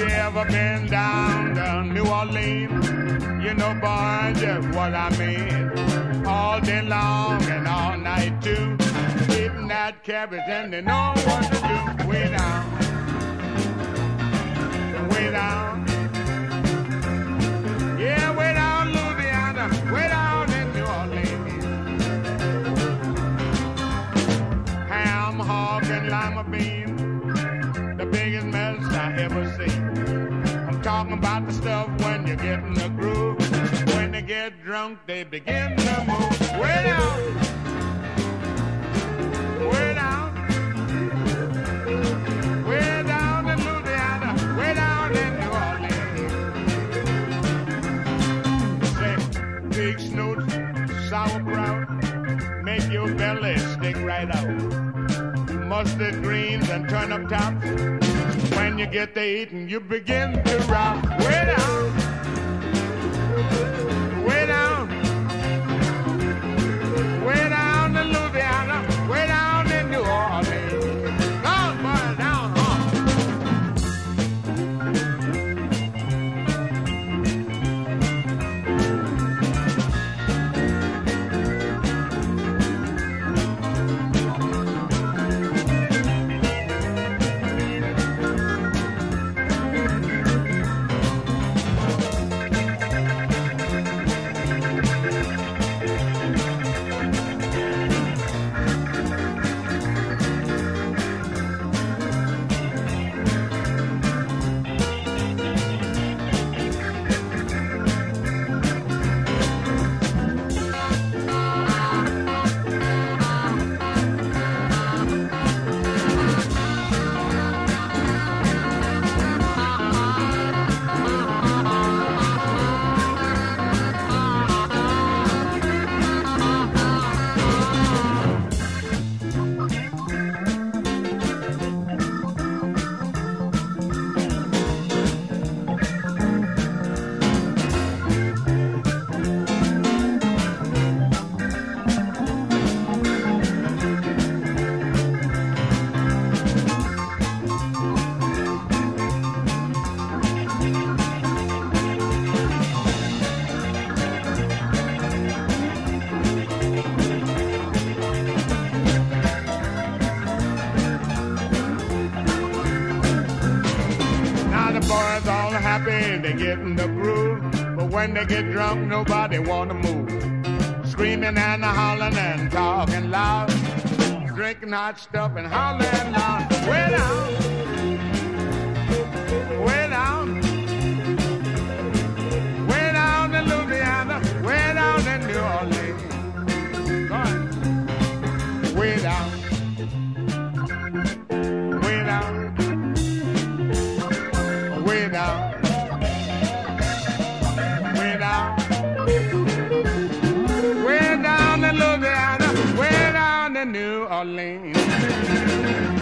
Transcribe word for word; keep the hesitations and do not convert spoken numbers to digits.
you ever been down to New Orleans? You know, boy, just what I mean. All day long and all night too. Eating that cabbage and they know what to do. Way down, way down. Yeah, way down Louisiana, way down in New Orleans. Ham, hog, and lima bean, the biggest mess I ever seen. I'm talking about the stuff when you get in the groove. When they get drunk, they begin to move. Way down, way down, way down in Louisiana, way down in New Orleans. Say, big snoots, sauerkraut, make your belly stick right out. Mustard greens and turnip tops. When you get to eating, you begin to rock. Way down, way down, way down in Louisiana, way down in New Orleans. Down, boy, down, huh? They get in the groove, but when they get drunk, nobody wanna move. Screaming and hollering and talking loud, drinking hot stuff and hollering loud. Way down, way down, way down in Louisiana, way down in New Orleans. Go on. Way down, way down, way down. Way down in Louisiana, way down in New Orleans.